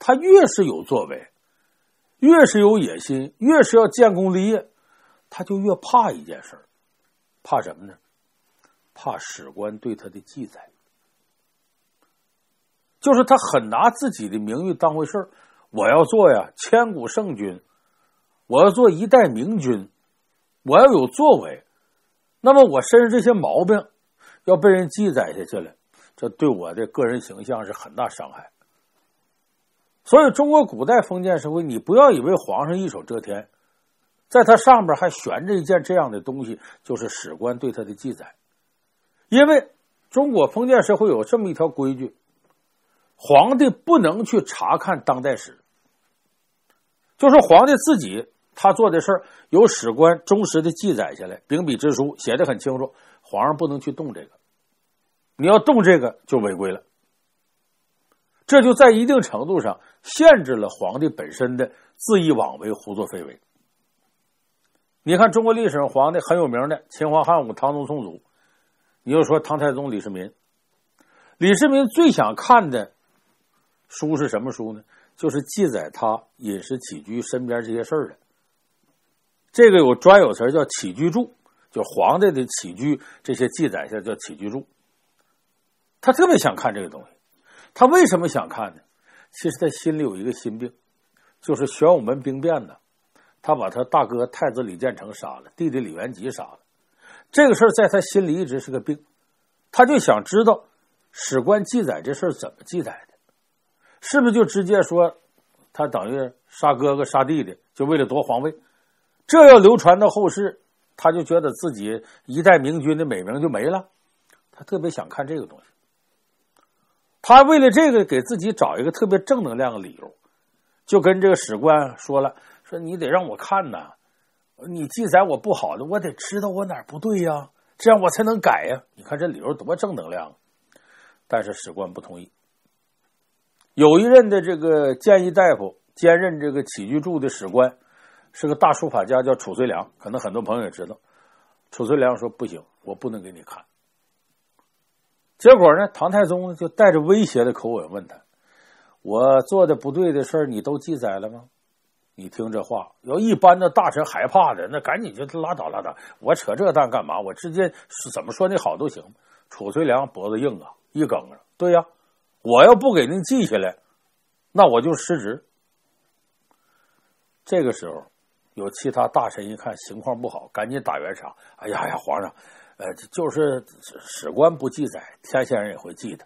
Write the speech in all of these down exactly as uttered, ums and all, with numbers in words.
他越是有作为，越是有野心，越是要建功立业，他就越怕一件事儿，怕什么呢？怕史官对他的记载。就是他很拿自己的名誉当回事儿，我要做呀千古圣君，我要做一代明君，我要有作为，那么我身上这些毛病要被人记载下去了，这对我的个人形象是很大伤害。所以中国古代封建社会，你不要以为皇上一手遮天，在他上边还悬着一件这样的东西，就是史官对他的记载。因为中国封建社会有这么一条规矩，皇帝不能去查看当代史，就是皇帝自己他做的事儿由史官忠实的记载下来，秉笔直书写得很清楚，皇上不能去动这个，你要动这个就违规了。这就在一定程度上限制了皇帝本身的恣意妄为、胡作非为。你看中国历史上皇帝很有名的秦皇汉武、唐宗宋祖，你就说唐太宗李世民，李世民最想看的书是什么书呢？就是记载他饮食起居身边这些事儿的。这个有专有词叫起居注，就皇帝的起居这些记载下叫起居注。他特别想看这个东西。他为什么想看呢？其实他心里有一个心病，就是玄武门兵变呢，他把他大哥太子李建成杀了，弟弟李元吉杀了。这个事儿在他心里一直是个病，他就想知道史官记载这事儿怎么记载的，是不是就直接说他等于杀哥哥杀弟弟，就为了夺皇位？这要流传到后世，他就觉得自己一代明君的美名就没了。他特别想看这个东西，他为了这个给自己找一个特别正能量的理由，就跟这个史官说了，说你得让我看呐，你记载我不好的，我得知道我哪儿不对呀，这样我才能改呀。你看这理由多正能量。但是史官不同意。有一任的这个谏议大夫兼任这个起居注的史官是个大书法家，叫褚遂良，可能很多朋友也知道。褚遂良说不行，我不能给你看。结果呢，唐太宗就带着威胁的口吻问他，我做的不对的事儿你都记载了吗？你听这话，要一般的大臣害怕的，那赶紧就拉倒拉倒，我扯这蛋干嘛？我直接怎么说你好都行。褚遂良脖子硬啊，一梗啊，对呀，我要不给您记下来，那我就失职。这个时候有其他大臣一看情况不好，赶紧打圆场，哎呀呀，皇上呃，就是史官不记载，天下人也会记得，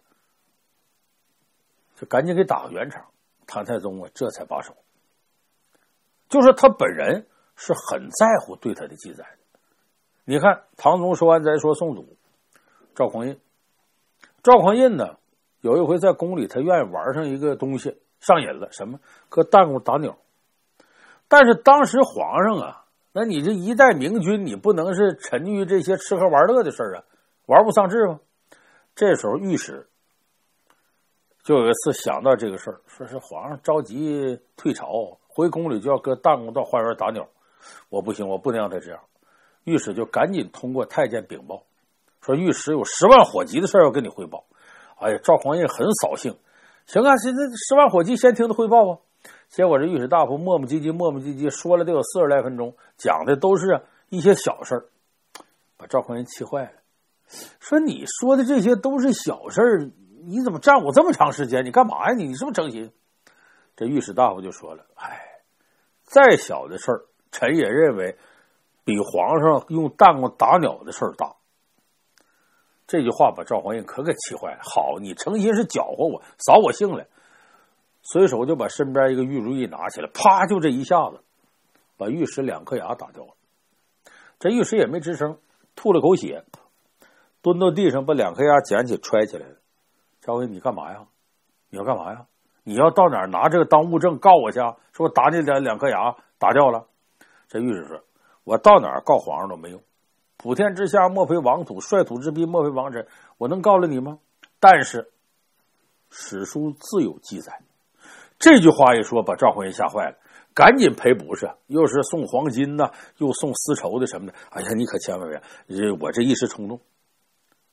就赶紧给打个圆场。唐太宗啊，这才罢手。就是他本人是很在乎对他的记载的。你看唐宗说完再说宋祖，赵匡胤，赵匡胤呢，有一回在宫里，他愿意玩上一个东西，上瘾了，什么？搁弹弓打鸟。但是当时皇上啊，那你这一代明君，你不能是沉溺于这些吃喝玩乐的事儿啊，玩物丧志吗？这时候御史就有一次想到这个事儿，说是皇上着急退朝，回宫里就要搁弹弓到花园打鸟，我不行，我不能让他这样。御史就赶紧通过太监禀报，说御史有十万火急的事要跟你汇报。哎呀，赵匡胤很扫兴，行啊，现在十万火急先听他汇报啊。结果这御史大夫磨磨唧唧磨磨唧唧说了得有四十来分钟，讲的都是一些小事儿，把赵匡胤气坏了，说你说的这些都是小事儿，你怎么占我这么长时间？你干嘛呀？你你是不是诚心？这御史大夫就说了，哎，再小的事儿，臣也认为比皇上用弹弓打鸟的事儿大。这句话把赵匡胤可给气坏了。好，你诚心是搅和我，扫我兴来。随手就把身边一个玉如意拿起来，啪，就这一下子把御史两颗牙打掉了。这御史也没吱声，吐了口血，蹲到地上把两颗牙捡起揣起来了。赵匡胤，你干嘛呀？你要干嘛呀？你要到哪儿拿这个当物证告我去？说我打你两两颗牙打掉了。这御史说，我到哪儿告皇上都没用，普天之下莫非王土，率土之滨莫非王臣，我能告了你吗？但是史书自有记载。这句话一说，把赵匡胤吓坏了，赶紧赔不是，又是送黄金呐、啊，又送丝绸的什么的。哎呀，你可千万别，我这一时冲动。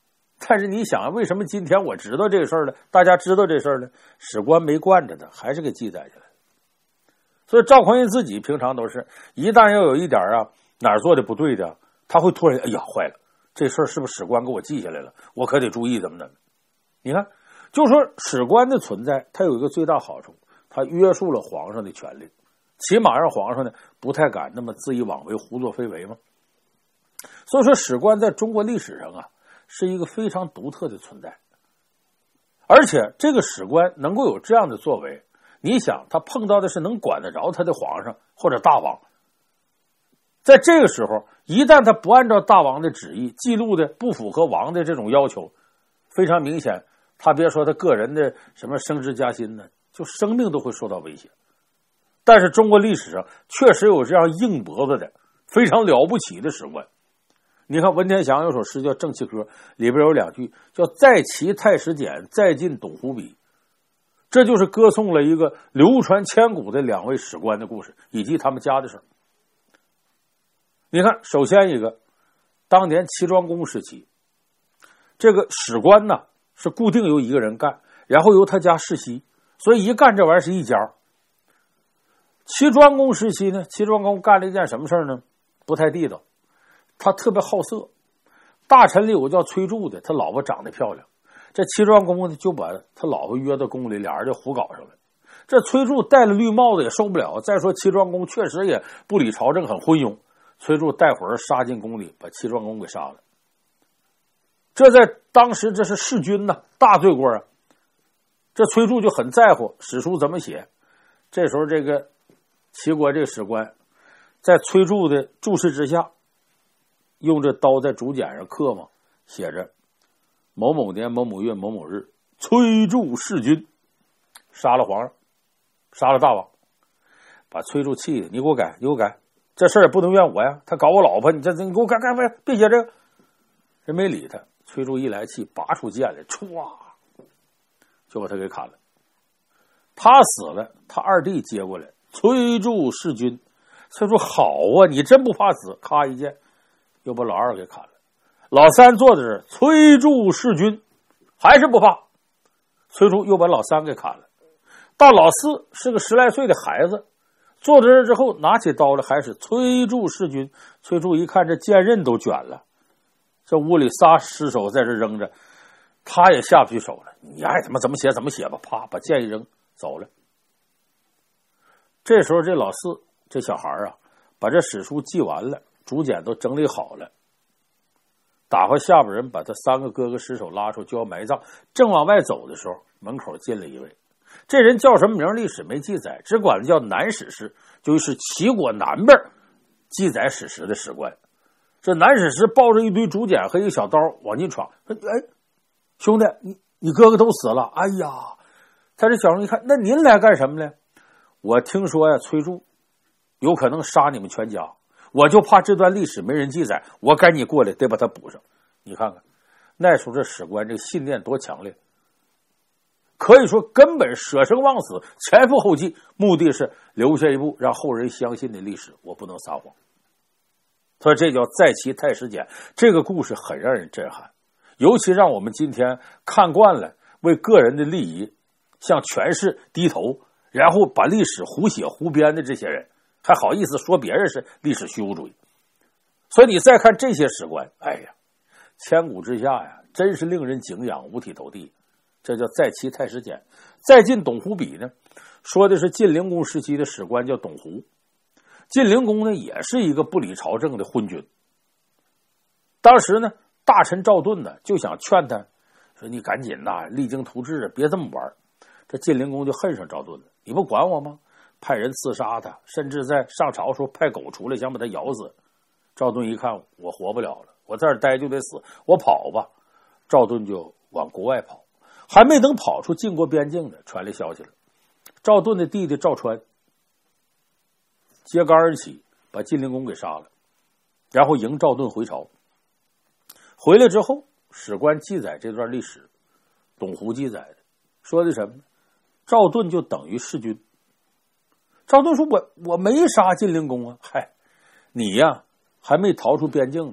但是你想，为什么今天我知道这个事儿了，大家知道这事儿了，史官没惯着他，还是给记载下来。所以赵匡胤自己平常都是一旦要有一点啊哪儿做的不对的，他会突然哎呀坏了，这事儿是不是史官给我记下来了，我可得注意怎么的。你看，就说史官的存在，它有一个最大好处，它约束了皇上的权力，起码让皇上呢不太敢那么恣意妄为、胡作非为嘛。所以说史官在中国历史上啊是一个非常独特的存在，而且这个史官能够有这样的作为，你想他碰到的是能管得着他的皇上或者大王，在这个时候一旦他不按照大王的旨意记录的不符合王的这种要求，非常明显，他别说他个人的什么升职加薪呢，就生命都会受到威胁。但是中国历史上确实有这样硬脖子的非常了不起的史官。你看文天祥有首诗叫《正气歌》，里边有两句叫在齐太史简，在晋董狐笔，这就是歌颂了一个流传千古的两位史官的故事以及他们家的事儿。你看，首先一个，当年齐庄公时期，这个史官呢是固定由一个人干，然后由他家世袭，所以一干这玩意儿是一家。齐庄公时期呢，齐庄公干了一件什么事儿呢？不太地道，他特别好色。大臣里有个叫崔杼的，他老婆长得漂亮，这齐庄公呢就把他老婆约到宫里，俩人就胡搞上了。这崔杼戴了绿帽子也受不了，再说齐庄公确实也不理朝政，很昏庸。崔杼带伙儿杀进宫里，把齐庄公给杀了。这在当时这是弑君呐，大罪过啊！这崔杼就很在乎史书怎么写。这时候这个齐国这个史官在崔杼的注视之下，用这刀在竹简上刻嘛，写着某某年某某月某某日，崔杼弑君，杀了皇上，杀了大王，把崔杼气的，你给我改，你给我改，这事儿也不能怨我呀，他搞我老婆，你这你给我改改改，别写这个。人没理他，崔杼一来气，拔出剑来，歘，就把他给砍了。他死了，他二弟接过来，崔杼弑君。崔杼好啊，你真不怕死，咔一剑又把老二给砍了。老三做的是崔杼弑君，还是不怕，崔杼又把老三给砍了。到老四是个十来岁的孩子，做的这之后拿起刀来，还是崔杼弑君。崔杼一看这剑刃都卷了，这屋里仨尸首在这扔着，他也下不去手了，你爱怎么怎么写怎么写吧，啪把剑一扔走了。这时候这老四这小孩啊，把这史书记完了，竹简都整理好了，打发下边人把他三个哥哥尸首拉出就要埋葬，正往外走的时候，门口进了一位，这人叫什么名历史没记载，只管他叫南史师，就是齐国南边记载史实的史官。这南史师抱着一堆竹简和一个小刀往进闯，说哎，兄弟，你你哥哥都死了，哎呀！他这小人一看，那您来干什么呢？我听说呀，崔杼有可能杀你们全家，我就怕这段历史没人记载，我赶紧过来得把它补上。你看看那时候这史官这个信念多强烈，可以说根本舍生忘死，前赴后继，目的是留下一部让后人相信的历史，我不能撒谎。所以这叫在齐太史简，这个故事很让人震撼，尤其让我们今天看惯了为个人的利益向权势低头，然后把历史胡写胡编的这些人，还好意思说别人是历史虚无主义。所以你再看这些史官，哎呀，千古之下呀，真是令人敬仰，五体投地。这叫在齐太史简。再进董狐笔呢，说的是晋灵公时期的史官叫董狐。晋灵公呢也是一个不理朝政的昏君。当时呢，大臣赵盾呢就想劝他说：“你赶紧呐，励精图治，别这么玩。”这晋灵公就恨上赵盾了，你不管我吗？派人刺杀他，甚至在上朝时候派狗出来想把他咬死。赵盾一看我活不了了，我在这儿待就得死，我跑吧。赵盾就往国外跑，还没等跑出晋国边境呢，传来消息了。赵盾的弟弟赵川揭竿而起，把晋灵公给杀了，然后迎赵盾回朝。回来之后，史官记载这段历史，董狐记载的，说的什么呢？赵盾就等于弑君。赵盾说我我没杀晋灵公啊，嗨，你呀还没逃出边境呢。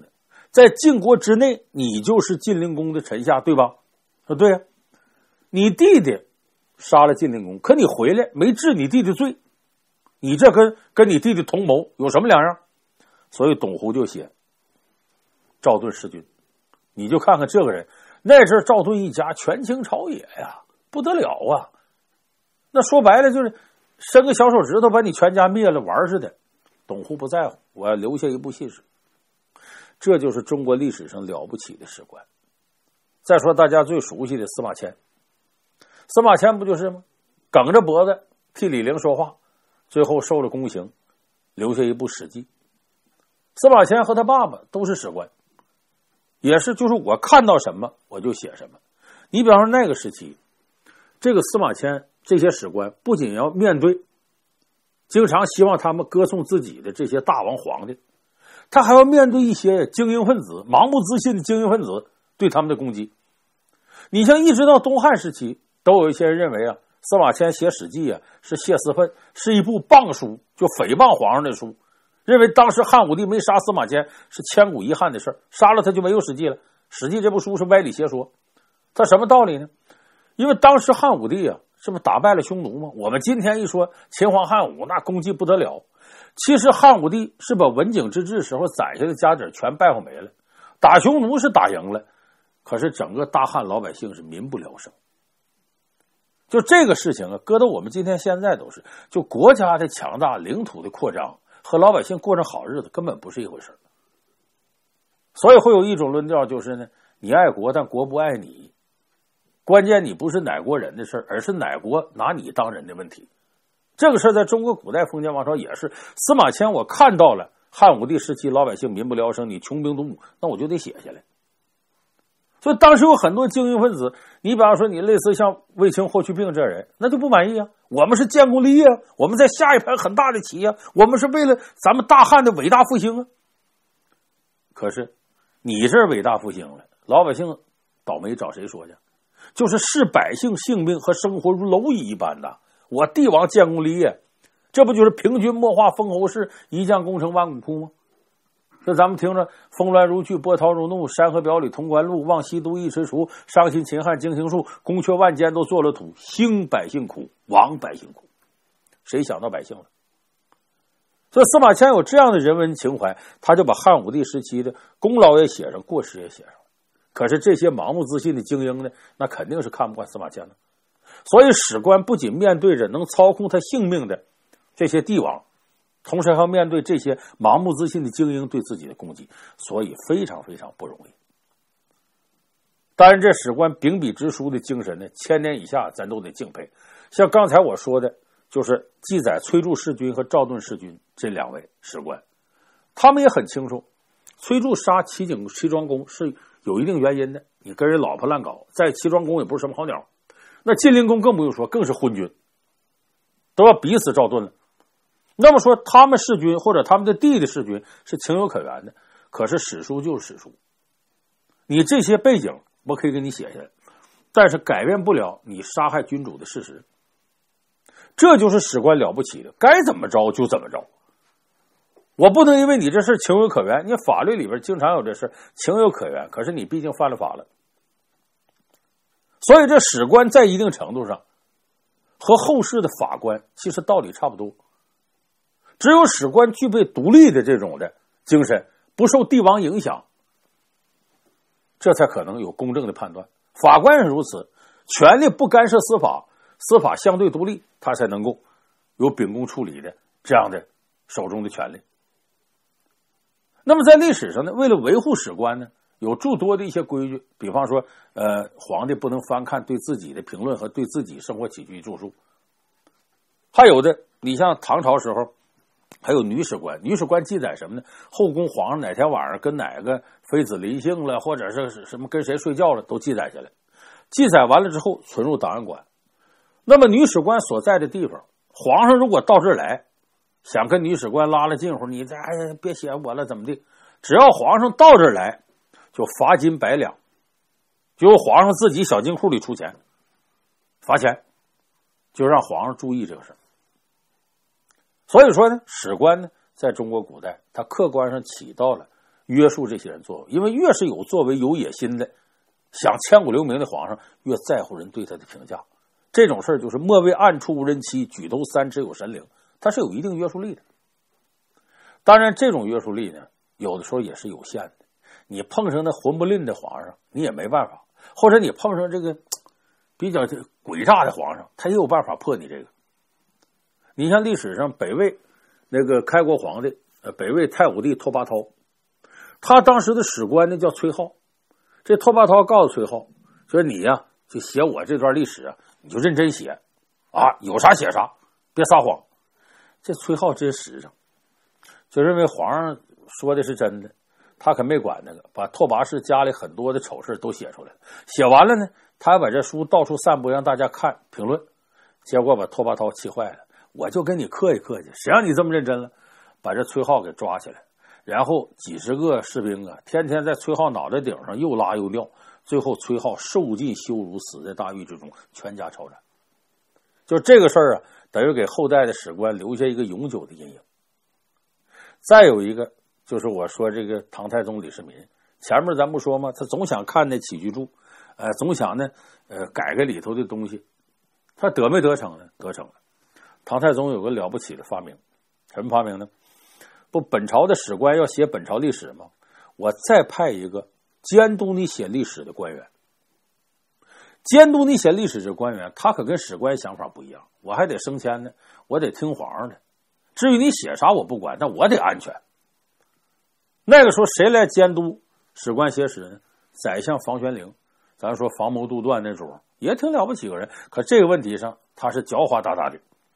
在晋国之内，你就是晋灵公的臣下，对吧？说对呀、啊，你弟弟杀了晋灵公，可你回来没治你弟弟罪，你这跟跟你弟弟同谋有什么两样？所以董狐就写赵盾弑君，你就看看这个人，那阵赵盾一家权倾朝野呀，不得了啊！那说白了就是伸个小手指头把你全家灭了玩似的。董狐不在乎，我要留下一部信史。这就是中国历史上了不起的史官。再说大家最熟悉的司马迁，司马迁不就是吗？梗着脖子替李陵说话，最后受了宫刑，留下一部史记。司马迁和他爸爸都是史官，也是就是我看到什么我就写什么。你比方说那个时期，这个司马迁这些史官不仅要面对经常希望他们歌颂自己的这些大王皇帝，他还要面对一些精英分子，盲目自信的精英分子对他们的攻击。你像一直到东汉时期，都有一些人认为啊，司马迁写史记啊是泄私愤，是一部谤书，就诽谤皇上的书，认为当时汉武帝没杀司马迁是千古遗憾的事，杀了他就没有史记了。史记这部书是歪理邪说，他什么道理呢？因为当时汉武帝啊是不是打败了匈奴吗？我们今天一说秦皇汉武，那功绩不得了。其实汉武帝是把文景之治时候攒下的家底全败坏没了，打匈奴是打赢了，可是整个大汉老百姓是民不聊生。就这个事情啊，搁到我们今天现在都是，就国家的强大、领土的扩张和老百姓过上好日子根本不是一回事。所以会有一种论调，就是呢，你爱国但国不爱你，关键你不是哪国人的事，而是哪国拿你当人的问题。这个事在中国古代封建王朝也是。司马迁我看到了汉武帝时期老百姓民不聊生，你穷兵黩武，那我就得写下来。所以当时有很多精英分子，你比方说你类似像卫青、霍去病这人，那就不满意啊。我们是建功立业啊，我们在下一盘很大的棋啊，我们是为了咱们大汉的伟大复兴啊。可是你这伟大复兴了，老百姓倒霉找谁说去？就是视百姓性命和生活如蝼蚁一般的。我帝王建功立业，这不就是平君莫化封侯氏，一将功成万骨枯吗？这咱们听着，峰峦如炬，波涛如怒，山河表里同关路，望西都一垂除，伤心秦汉惊心术，宫阙万间都做了土，兴百姓苦，亡百姓苦。谁想到百姓了？所以司马迁有这样的人文情怀，他就把汉武帝时期的功劳也写上，过失也写上。可是这些盲目自信的精英呢，那肯定是看不惯司马迁的。所以史官不仅面对着能操控他性命的这些帝王，同时还要面对这些盲目自信的精英对自己的攻击，所以非常非常不容易。当然这史官秉笔直书的精神呢，千年以下咱都得敬佩。像刚才我说的，就是记载崔杼弑君和赵盾弑君这两位史官，他们也很清楚崔杼杀齐景齐庄公是有一定原因的，你跟人老婆乱搞，在齐庄公也不是什么好鸟。那晋灵公更不用说，更是昏君，都要逼死赵盾了。那么说他们弑君或者他们的弟弟弑君是情有可原的，可是史书就是史书，你这些背景我可以给你写下来，但是改变不了你杀害君主的事实。这就是史官了不起的，该怎么着就怎么着。我不能因为你这事情有可原，你法律里边经常有这事情有可原，可是你毕竟犯了法了。所以这史官在一定程度上和后世的法官其实道理差不多，只有史官具备独立的这种的精神，不受帝王影响，这才可能有公正的判断。法官是如此，权力不干涉司法，司法相对独立，他才能够有秉公处理的这样的手中的权利。那么在历史上呢，为了维护史官呢，有诸多的一些规矩，比方说呃，皇帝不能翻看对自己的评论和对自己生活起居著述。还有的你像唐朝时候还有女史官，女史官记载什么呢？后宫皇上哪天晚上跟哪个妃子离性了，或者是什么跟谁睡觉了，都记载下来。记载完了之后存入档案馆。那么女史官所在的地方，皇上如果到这儿来想跟女史官拉拉近乎，你这哎别写我了怎么的，只要皇上到这儿来就罚金百两，就由皇上自己小金库里出钱罚钱，就让皇上注意这个事。所以说呢，史官呢在中国古代他客观上起到了约束这些人作为，因为越是有作为、有野心的，想千古留名的皇上，越在乎人对他的评价。这种事儿就是莫为暗处无人欺，举头三尺有神灵，它是有一定约束力的。当然，这种约束力呢，有的时候也是有限的。你碰上那混不吝的皇上，你也没办法；或者你碰上这个比较诡诈的皇上，他也有办法破你这个。你像历史上北魏那个开国皇帝，呃，北魏太武帝拓跋焘，他当时的史官呢叫崔颢。这拓跋焘告诉崔颢说：“你呀、啊，就写我这段历史啊，你就认真写啊，有啥写啥，别撒谎。”这崔颢真实诚，就认为皇上说的是真的，他可没管那个，把拓跋氏家里很多的丑事都写出来了。写完了呢，他还把这书到处散布，让大家看评论。结果把拓跋焘气坏了，我就跟你客气客气，谁让你这么认真了？把这崔颢给抓起来，然后几十个士兵啊，天天在崔颢脑袋顶上又拉又吊，最后崔颢受尽羞辱，死在大狱之中，全家抄斩。就这个事儿啊，等于给后代的史官留下一个永久的阴影。再有一个就是我说这个唐太宗李世民，前面咱不说吗？他总想看那起居注，呃，总想呢，呃，改改里头的东西。他得没得逞呢？得逞了。唐太宗有个了不起的发明，什么发明呢？不，本朝的史官要写本朝历史吗？我再派一个监督你写历史的官员。监督你写历史这官员，他可跟史官想法不一样。我还得升迁呢，我得听皇上的。至于你写啥我不管，但我得安全。那个时候谁来监督史官写史呢？宰相房玄龄，咱说防谋杜断那种，也挺了不起个人。可这个问题上他是狡猾大大的，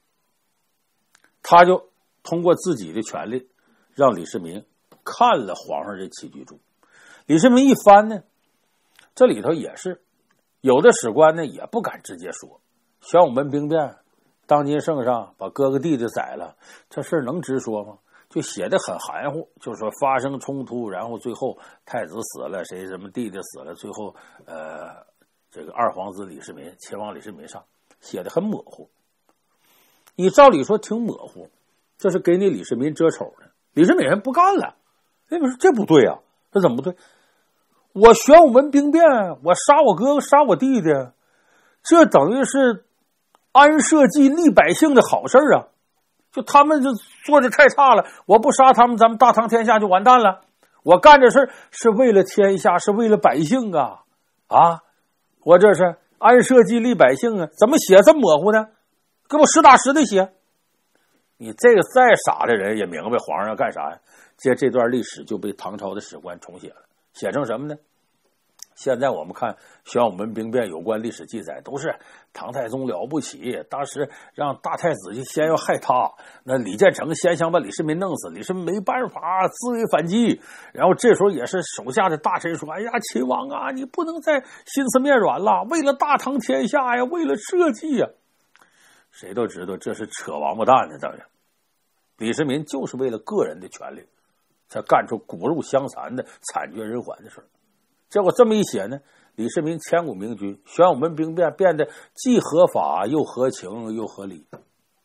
他就通过自己的权利让李世民看了皇上这起居注。李世民一翻呢，这里头也是有的史官呢也不敢直接说，玄武门兵变，当今圣上把哥哥弟弟宰了，这事能直说吗？就写得很含糊，就是说发生冲突，然后最后太子死了，谁什么弟弟死了，最后呃这个二皇子李世民前往李世民上，写得很模糊。你照理说挺模糊，这是给你李世民遮丑的。李世民人不干了，那边说这不对啊，这怎么不对？我玄武门兵变，我杀我哥哥杀我弟弟，这等于是安社稷利百姓的好事啊！就他们就做的太差了，我不杀他们，咱们大唐天下就完蛋了。我干这事是为了天下，是为了百姓啊！啊，我这是安社稷利百姓啊，怎么写这么模糊呢？给我实打实的写。你这个再傻的人也明白皇上要干啥呀？接这段历史就被唐朝的史官重写了，写成什么呢？现在我们看玄武门兵变有关历史记载，都是唐太宗了不起，当时让大太子就先要害他，那李建成先想把李世民弄死，李世民没办法自卫反击，然后这时候也是手下的大臣说：“哎呀，秦王啊，你不能再心思面软了，为了大唐天下呀，为了社稷呀。”谁都知道这是扯王八蛋的，当然，李世民就是为了个人的权利，才干出骨肉相残的惨绝人寰的事儿。结果这么一写呢，李世民千古明君，玄武门兵变变得既合法又合情又合理。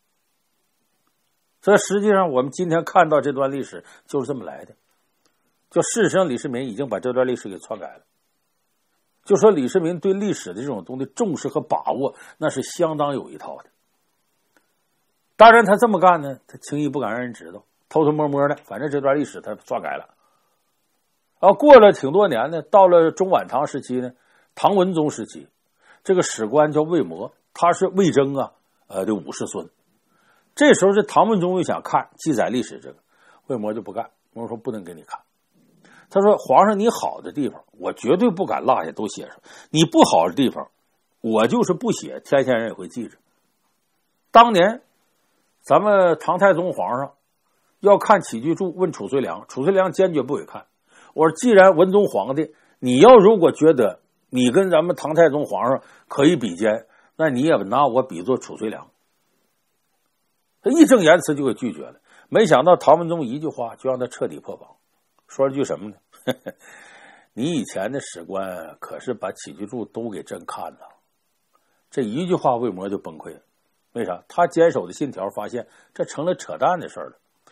所以实际上我们今天看到这段历史就是这么来的。就事实上李世民已经把这段历史给篡改了。就说李世民对历史的这种东西重视和把握，那是相当有一套的。当然他这么干呢，他轻易不敢让人知道，偷偷摸摸的，反正这段历史他篡改了。啊，过了挺多年呢，到了中晚唐时期呢，唐文宗时期，这个史官叫魏模，他是魏征啊，呃的五世孙。这时候这唐文宗又想看记载历史，这个魏模就不干，魏模说不能给你看。他说：“皇上，你好的地方，我绝对不敢落下都写上；你不好的地方，我就是不写，天下人也会记着。”当年，咱们唐太宗皇上要看起居注，问褚遂良，褚遂良坚决不给看。我说，既然文宗皇帝，你要如果觉得你跟咱们唐太宗皇上可以比肩，那你也拿我比作褚遂良。他义正言辞就给拒绝了。没想到唐文宗一句话就让他彻底破防，说了句什么呢？你以前的史官可是把起居注都给朕看了。这一句话魏模就崩溃了。为啥？他坚守的信条发现这成了扯淡的事了。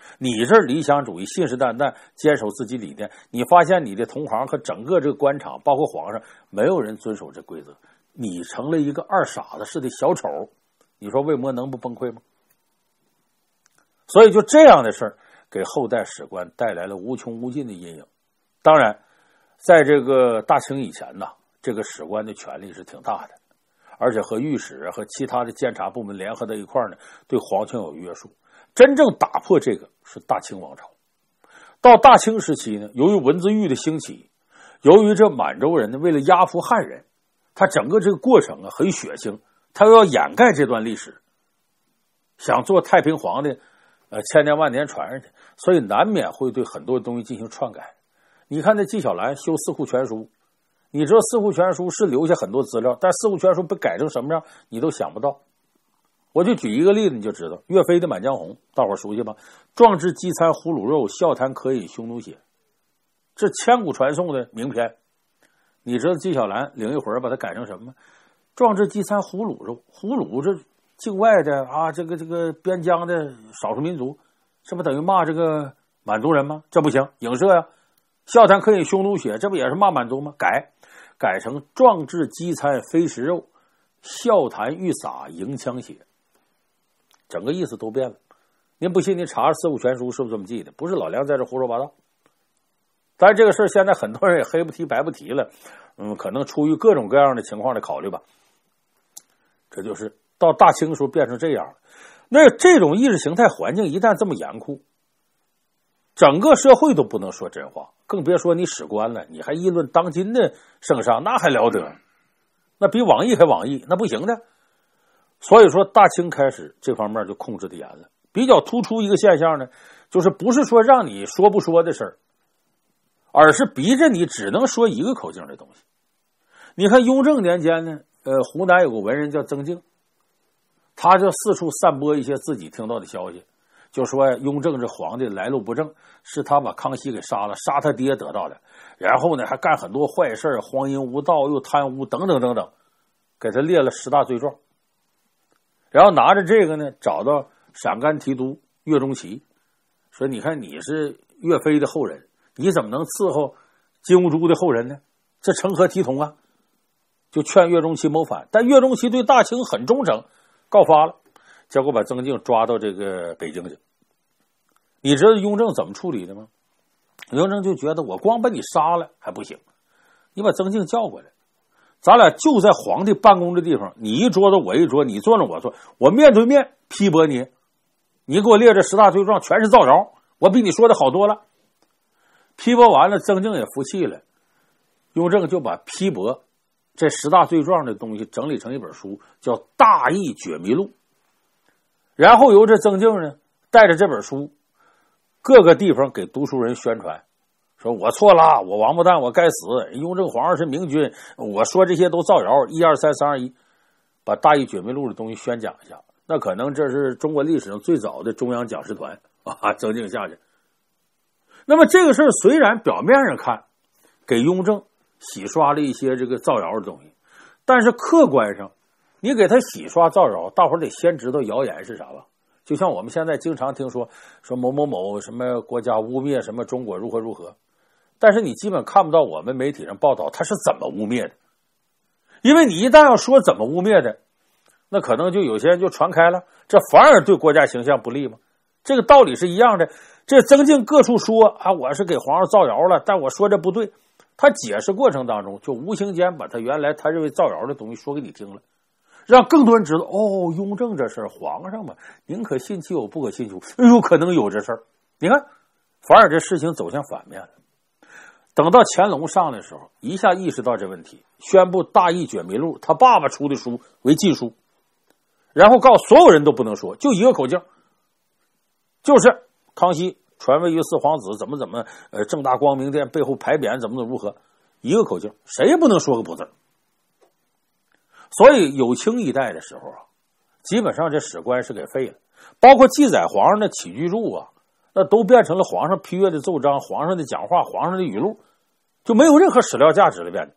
你这理想主义信誓旦旦坚守自己理念，你发现你的同行和整个这个官场包括皇上没有人遵守这规则，你成了一个二傻子似的小丑，你说魏魔能不崩溃吗？所以就这样的事儿给后代史官带来了无穷无尽的阴影。当然在这个大清以前呢，这个史官的权力是挺大的，而且和御史和其他的监察部门联合在一块儿呢，对皇权有约束。真正打破这个是大清王朝。到大清时期呢，由于文字狱的兴起，由于这满洲人呢为了压服汉人，他整个这个过程啊很血腥，他又要掩盖这段历史，想做太平皇的呃千年万年传上去，所以难免会对很多东西进行篡改。你看那纪晓岚修四库全书，你知道四库全书是留下很多资料，但四库全书被改成什么样你都想不到。我就举一个例子你就知道，岳飞的《满江红》大伙儿熟悉吧？壮志饥餐胡虏肉，笑谈渴饮匈奴血，这千古传颂的名篇。你知道纪晓岚领一会儿把它改成什么？壮志饥餐胡虏肉，胡虏这境外的啊，这个这个边疆的少数民族，这不等于骂这个满族人吗？这不行，影射呀、啊。笑谈渴饮匈奴血，这不也是骂满族吗？改改成壮志饥餐非食肉，笑谈欲洒迎枪血。整个意思都变了。您不信，您查四库全书是不是这么记的？不是老梁在这胡说八道。但是这个事儿现在很多人也黑不提白不提了，嗯，可能出于各种各样的情况的考虑吧。这就是到大清时候变成这样了。那这种意识形态环境一旦这么严酷，整个社会都不能说真话，更别说你史官了，你还议论当今的圣上，那还了得？那比网易还网易，那不行的。所以说大清开始这方面就控制的严了。比较突出一个现象呢，就是不是说让你说不说的事儿，而是逼着你只能说一个口径的东西。你看雍正年间呢，呃，湖南有个文人叫曾静，他就四处散播一些自己听到的消息，就说雍正这皇帝来路不正，是他把康熙给杀了，杀他爹得到的，然后呢还干很多坏事，荒淫无道又贪污等等等等，给他列了十大罪状。然后拿着这个呢，找到陕甘提督岳钟琪，说你看你是岳飞的后人，你怎么能伺候金兀术的后人呢？这成何体统啊？就劝岳钟琪谋反，但岳钟琪对大清很忠诚，告发了，结果把曾静抓到这个北京去。你知道雍正怎么处理的吗？雍正就觉得我光把你杀了还不行，你把曾静叫过来，咱俩就在皇帝办公的地方，你一桌子我一桌，你坐着我坐，我面对面批驳你，你给我列这十大罪状全是造谣，我比你说的好多了。批驳完了，曾静也服气了，雍正就把批驳这十大罪状的东西整理成一本书，叫《大义觉迷录》。然后由这曾静呢带着这本书各个地方给读书人宣传，说我错了，我王八蛋，我该死，雍正皇上是明君，我说这些都造谣，一二三三二一，把《大义觉迷录》的东西宣讲一下。那可能这是中国历史上最早的中央讲师团啊，曾静下去。那么这个事儿虽然表面上看给雍正洗刷了一些这个造谣的东西，但是客观上你给他洗刷造谣，大伙儿得先知道谣言是啥吧。就像我们现在经常听说说某某某什么国家污蔑什么中国如何如何，但是你基本看不到我们媒体上报道他是怎么污蔑的。因为你一旦要说怎么污蔑的，那可能就有些人就传开了，这反而对国家形象不利嘛。这个道理是一样的。这曾静各处说啊，我是给皇上造谣了，但我说这不对，他解释过程当中就无形间把他原来他认为造谣的东西说给你听了，让更多人知道哦，雍正这事儿，皇上嘛，宁可信其有不可信其无，哎呦，可能有这事儿。你看反而这事情走向反面了。等到乾隆上的时候，一下意识到这问题，宣布《大义觉迷录》他爸爸出的书为禁书，然后告诉所有人都不能说，就一个口径，就是康熙传位于四皇子怎么怎么呃正大光明殿背后牌匾怎么怎么如何，一个口径，谁也不能说个不字。所以有清一代的时候啊，基本上这史官是给废了，包括记载皇上的起居注啊，那都变成了皇上批阅的奏章，皇上的讲话，皇上的语录，就没有任何史料价值了变的。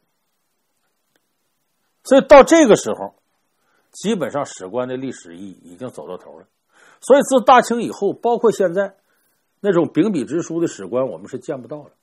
所以到这个时候，基本上史官的历史意义已经走到头了。所以自大清以后，包括现在， 那种秉笔直书的史官我们是见不到了。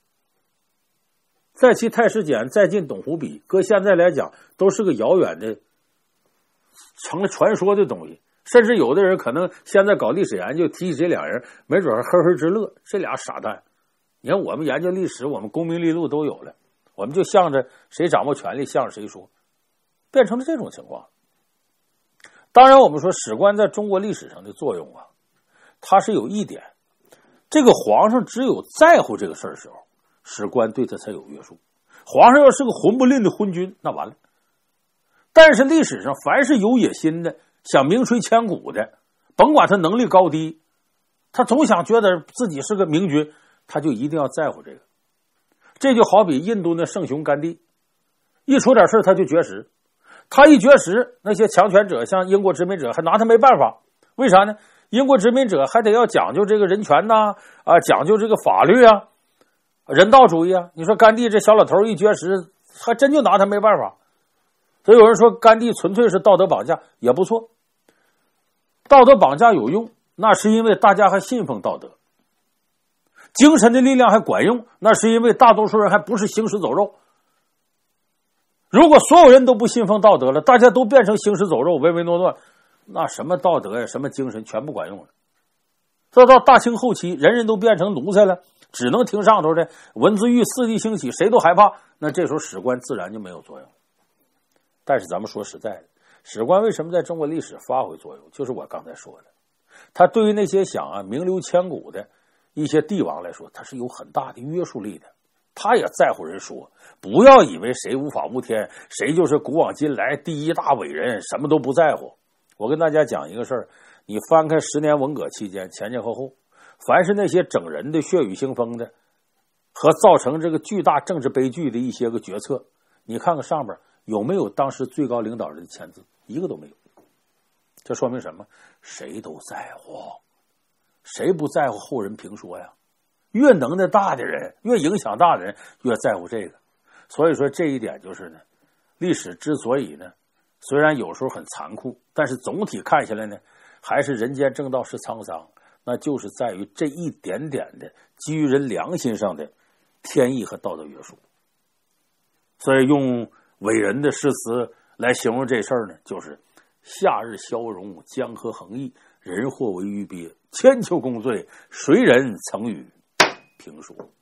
再其太史简，再进董狐笔，搁现在来讲都是个遥远的成了传说的东西，甚至有的人可能现在搞历史研究提起这俩人，没准还呵呵直乐，这俩傻蛋。你看我们研究历史，我们功名利禄都有了，我们就向着谁掌握权力向着谁说，变成了这种情况。当然我们说史官在中国历史上的作用啊，它是有一点，这个皇上只有在乎这个事儿的时候，史官对他才有约束。皇上要是个混不吝的昏君，那完了。但是历史上凡是有野心的，想名垂千古的，甭管他能力高低，他总想觉得自己是个明君，他就一定要在乎这个。这就好比印度那圣雄甘地，一出点事他就绝食，他一绝食，那些强权者像英国殖民者还拿他没办法。为啥呢？英国殖民者还得要讲究这个人权呐、啊，讲究这个法律啊，人道主义啊。你说甘地这小老头一绝食，还真就拿他没办法。所以有人说甘地纯粹是道德绑架，也不错。道德绑架有用，那是因为大家还信奉道德；精神的力量还管用，那是因为大多数人还不是行尸走肉。如果所有人都不信奉道德了，大家都变成行尸走肉、唯唯诺诺，那什么道德呀、什么精神全不管用了。这到大清后期，人人都变成奴才了，只能听上头的，文字狱四地兴起，谁都害怕，那这时候史官自然就没有作用。但是咱们说实在的，史官为什么在中国历史发挥作用，就是我刚才说的，他对于那些想啊名留千古的一些帝王来说，他是有很大的约束力的。他也在乎人说，不要以为谁无法无天，谁就是古往今来第一大伟人，什么都不在乎。我跟大家讲一个事儿，你翻开十年文革期间前前后后，凡是那些整人的血雨腥风的和造成这个巨大政治悲剧的一些个决策，你看看上面有没有当时最高领导人的签字，一个都没有。这说明什么？谁都在乎，谁不在乎后人评说呀？越能耐大的人，越影响大的人，越在乎这个。所以说这一点就是呢，历史之所以呢，虽然有时候很残酷，但是总体看下来呢，还是人间正道是沧桑，那就是在于这一点点的基于人良心上的天意和道德约束。所以用伟人的诗词来形容这事儿呢，就是夏日消融，江河横溢，人祸为鱼鳖，千秋功罪，谁人曾与评说。